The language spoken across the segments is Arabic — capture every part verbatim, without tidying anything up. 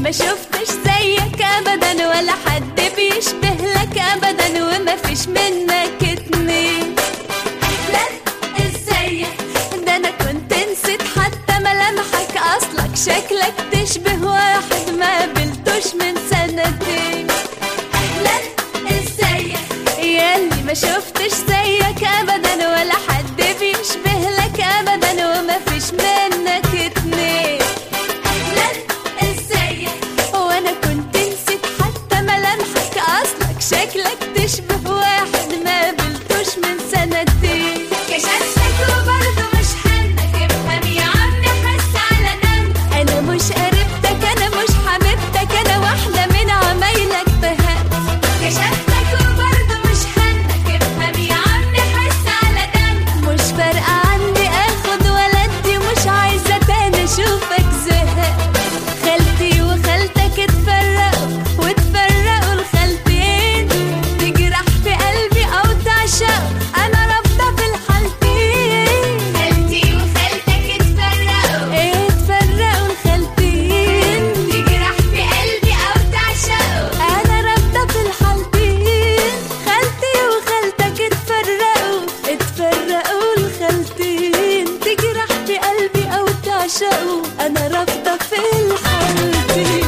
ما شفتش زيك ابدا ولا حد بيشبه لك ابدا وما فيش منك اتنين. اهلا ازيك، ده انا كنت نسيت حتى ملامحك، اصلك شكلك تشبه واحد ما قابلتوش من سنتين. اهلا ازيك ياللي ما شفتش زيك ابدا ولا حد بيشبه لك ابدا وما فيش منك اتنين. اهلا ازيك، وانا كنت نسيت حتى ملامحك، اصلك شكلك تشبه واحد ما قابلتوش من سنتين. كشفتك وبرضه مش حنك، افهم يا عم حس على دمك، انا مش قريبتك انا مش حبيبتك، انا واحده من عمايلك طهقت. كشفتك وبرضه مش حنك، افهم يا عم حس على دمك، مش فارقه عني اخد ولا ادي، مش عايزه تاني اشوفك زهقت. خالتي وخالتك اتفرقوا واتفرقوا الخالتين، تجرح في قلبي او تعشقوا، انا رافضه في الحالتين. خالتي وخالتك اتفرقوا اتفرقوا الخالتين، تجرح في قلبي او تعشقوا، انا رافضه في الحالتين. خالتي وخالتك اتفرقوا اتفرقوا الخالتين، تجرح في قلبي او تعشقوا، انا رافضه في الحالتين.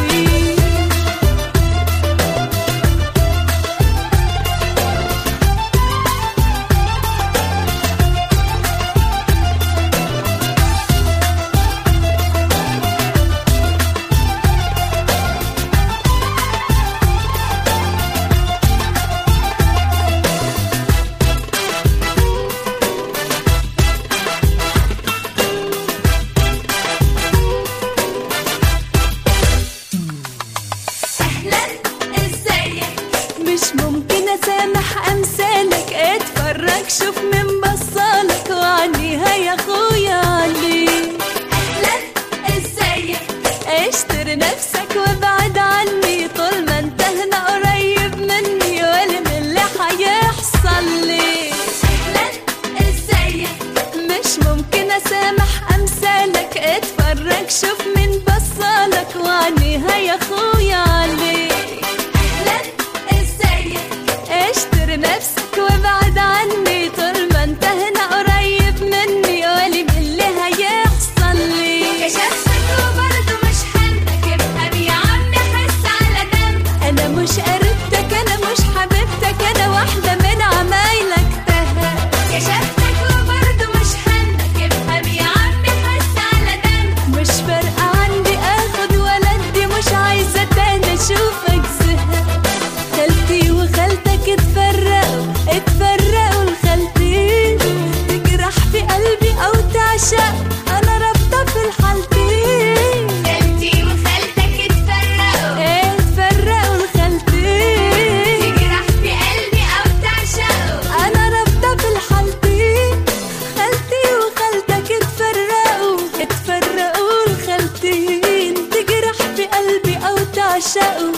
مش ممكن اسامح امثالك، اتفرج شوف من بصالك وعنيها يا اخويا عليك. اهلا ازيك، اشتر نفسك وابعد عني، طول ما انت هنا قريب مني ولا من اللي هيحصل لي. اهلا ازيك، مش ممكن اسامح امثالك، اتفرج شوف من بصالك وعنيها يا اخويا عليك. اشتر نفسك وابعد عني، طول ما انت هنا قريب مني ولي من اللي هيحصل لي. كشفتك وبرضه مش حنك، افهم يا عم حس على دمك، انا مش قريبتك انا مش حبيبتك، انا واحده من عمايلك طهقت. كشفتك وبرضه مش حنك، افهم يا عم حس على دمك، مش فارقه عندي اخد ولا ادي، مش عايزه تاني اشوفك زهقت. خالتي وخالتك اتفرقوا اتفرقوا الخالتين، تجرح في قلبي او تعشق، انا رافضه في الحالتين. خالتي وخالتك اتفرقوا اتفرقوا الخالتين، تجرح في قلبي او تعشق، انا رافضه في الحالتين. خالتي وخالتك اتفرقوا اتفرقوا الخالتين، تجرح في قلبي او تعشقوا،